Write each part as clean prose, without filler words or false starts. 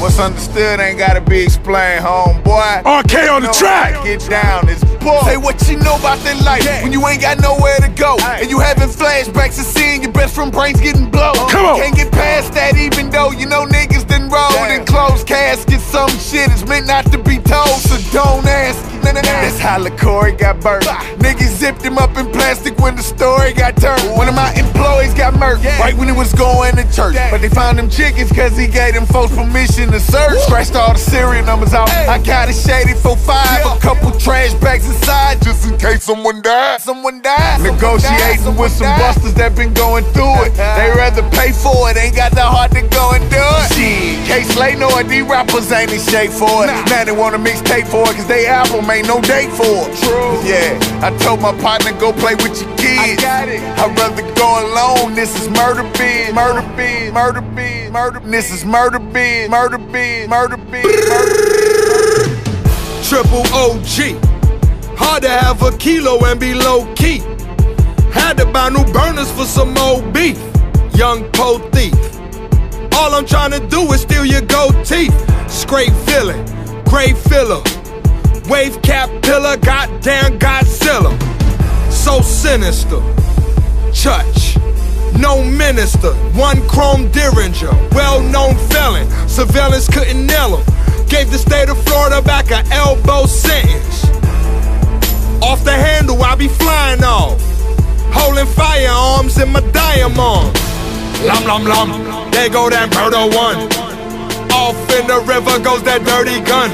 What's understood ain't gotta be explained, homeboy. RK on the track. Get down, it's bull. Say what you know about that life when you ain't got nowhere to go, and you having flashbacks of seeing your best friend brains getting blown. Come on. Can't get past that even though you know niggas done rolled in closed caskets. Some shit is meant not to be told, so don't ask. That's how LaCory got burnt. Niggas zipped him up in plastic when the story got turned. One of my employees got murked right when he was going to church. But they found them chickens cause he gave them folks permission to search. Scratched all the serial numbers out. I got it shaded for 5. A couple trash bags inside just in case someone died. Negotiating with some busters that been going through it. They rather pay for it, ain't got the heart to go and do it. Shit, K-Slay know it, these rappers ain't in shape for it. Now they want a mixtape for it cause they album ain't no date for it. True. Yeah, I told my partner go play with your kids. I got it. I'd rather go alone. This is murder biz, murder biz, murder biz, murder. This is murder biz, murder biz, murder biz, murder biz. Triple OG. Hard to have a kilo and be low key. Had to buy new burners for some old beef. Young po thief. All I'm trying to do is steal your gold teeth. Scrape villain, great filler. Wave cap pillar, goddamn Godzilla. So sinister. Church, no minister. One chrome Derringer, well-known felon. Surveillance couldn't nail him. Gave the state of Florida back an elbow sentence. Off the handle, I be flying off. Holding firearms in my diamonds. Lum lum lum, there go that murder one. Off in the river goes that dirty gun.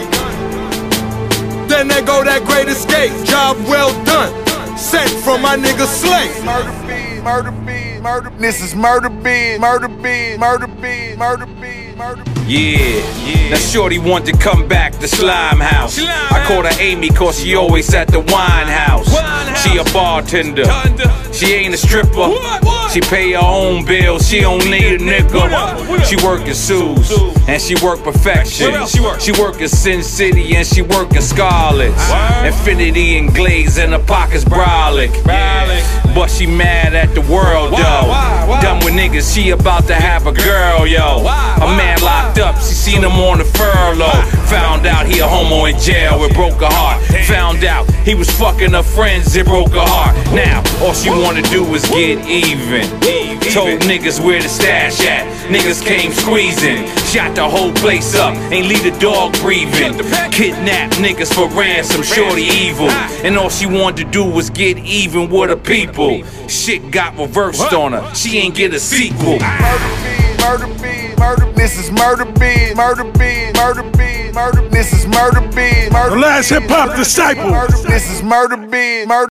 Then there go that great escape. Job well done. Sent from my nigga Slay. Murder biz, murder biz, murder. This is murder biz, murder biz, murder biz, murder biz, murder biz. Yeah. Now shorty want to come back to Slime House. I called her Amy cause she always at the wine house. She a bartender. She ain't a stripper. She pay her own bills. She don't need a nigga. She work at Sue's and she work perfection. She work at Sin City and she work at Scarlett's. Infinity and Glaze and her pockets brolic. But she mad at the world though. Done with niggas, she about to have a girl, yo. A man locked up, she seen him on the furlough. Found out he a homo in jail, it broke her heart. Found out he was fucking her friends, it broke her heart. Now, all she wanna do is get even. Told niggas where the stash at, niggas came squeezing. Shot the whole place up, ain't leave the dog breathing. Kidnapped niggas for ransom, shorty evil. And all she wanted to do was get even with her people. Shit got reversed on her, she ain't get a sequel. Murder biz, murder. This is murder biz, murder biz, murder biz, murder. This is murder biz, murder. The last hip hop disciple. This is murder biz, murder.